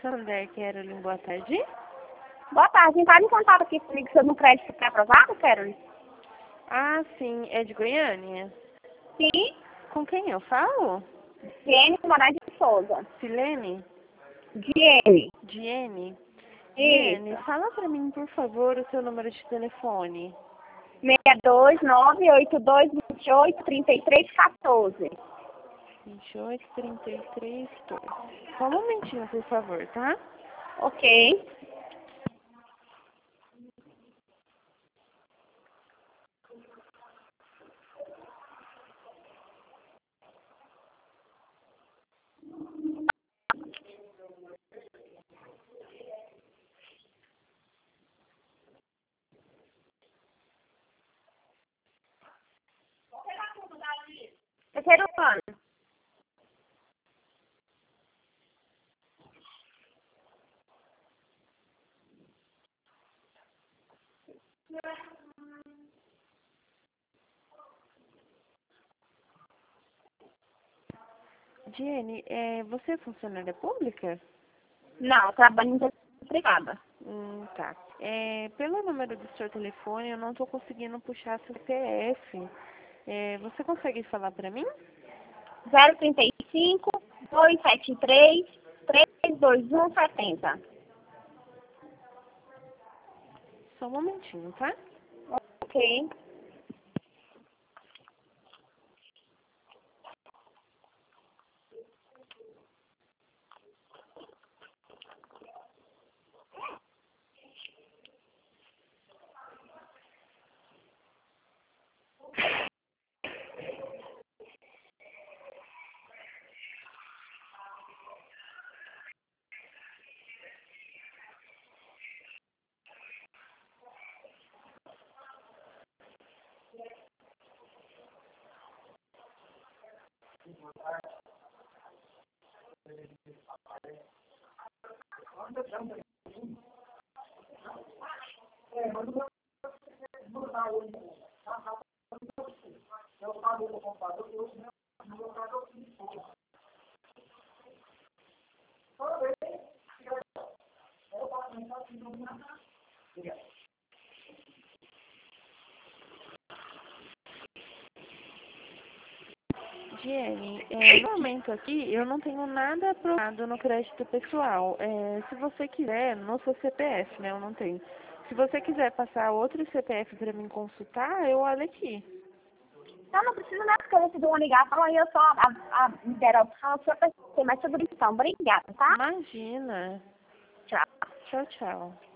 Santander, Carolyn, boa tarde. Boa tarde, entra em contato aqui comigo sobre um crédito que é aprovado, Carolyn? Ah, sim, é de Goiânia? Sim, Com quem eu falo? Diene Moraes de Souza. Silene? Diene. Diene? Diene, Isso. fala pra mim, por favor, o seu número de telefone. 62982283314. 2833 2. Só um momentinho, por favor, tá? Ok. Terceiro ano. Diene, você é funcionária pública? Não, trabalho em empresa privada. Tá. Pelo número do seu telefone, eu não tô conseguindo puxar seu CPF. Você consegue falar pra mim? 035 273 32170. Só um momentinho, tá? Ok. Diene, no momento aqui, eu não tenho nada aprovado no crédito pessoal. Se você quiser, no seu CPF, né? Eu não tenho. Se você quiser passar outro CPF para mim consultar, eu olho aqui. Não precisa não, porque eu recebi uma ligação e eu só interação só para ter mais sobre isso. Obrigada, tá? Imagina. Tchau. Tchau, tchau.